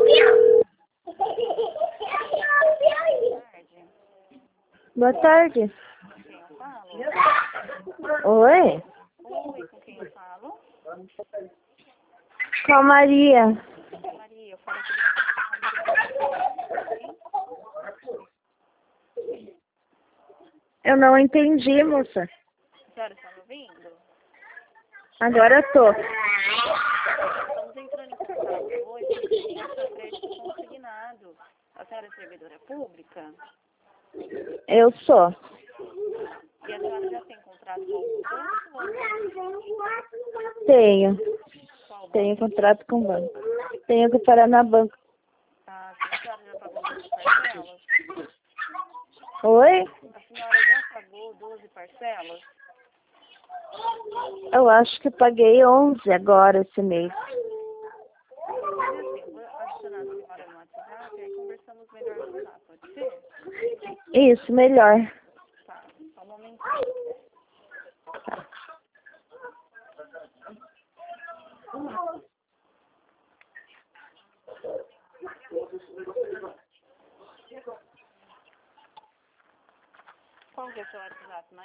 Boa tarde. Com quem eu falo? Oi? Oi, com quem eu falo? Com a Maria. Maria, eu falo aqui do... Eu não entendi, moça. A senhora está me ouvindo? Agora eu tô. Estamos entrando em contato hoje com o crédito consignado. A senhora é servidora pública? Eu sou. E a senhora já tem contrato com algum banco? Tenho. Qual banco? Tenho contrato com o banco. Tenho com o Paraná Banco. Ah, sim. A senhora já pagou 12 parcelas? Oi? A senhora já pagou 12 parcelas? Eu acho que paguei 11 agora esse mês. Mas assim, eu vou adicionar a senhora no WhatsApp e aí conversamos melhor por lá, pode ser? Isso, melhor. Tá, só um momentinho. Qual que é o seu WhatsApp,